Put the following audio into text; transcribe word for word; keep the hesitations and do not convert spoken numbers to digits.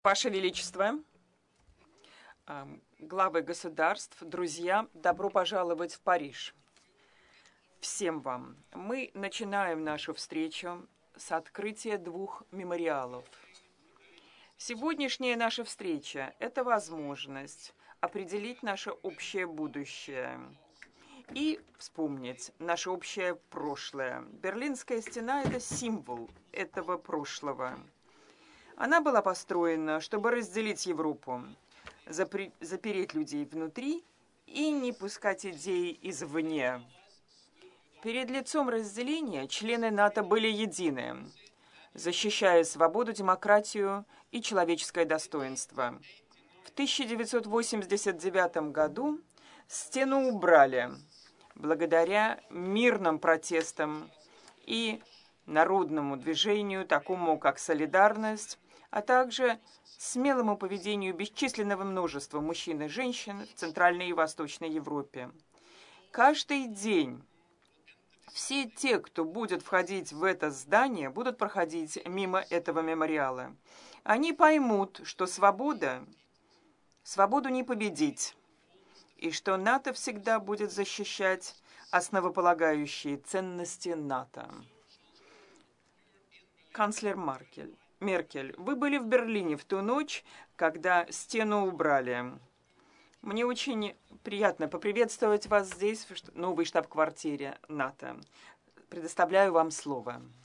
Ваше Величество, главы государств, друзья, добро пожаловать в Париж. Всем вам. Мы начинаем нашу встречу с открытия двух мемориалов. Сегодняшняя наша встреча – это возможность определить наше общее будущее и вспомнить наше общее прошлое. Берлинская стена – это символ этого прошлого. Она была построена, чтобы разделить Европу, запри- запереть людей внутри и не пускать идеи извне. Перед лицом разделения члены НАТО были едины, защищая свободу, демократию и человеческое достоинство. В тысяча девятьсот восемьдесят девятом году стену убрали благодаря мирным протестам и народному движению, такому как «Солидарность», а также смелому поведению бесчисленного множества мужчин и женщин в Центральной и Восточной Европе. Каждый день все те, кто будет входить в это здание, будут проходить мимо этого мемориала. Они поймут, что свобода, свободу не победить, и что НАТО всегда будет защищать основополагающие ценности НАТО. Канцлер Меркель. Меркель, вы были в Берлине в ту ночь, когда стену убрали. Мне очень приятно поприветствовать вас здесь, в новой штаб-квартире НАТО. Предоставляю вам слово.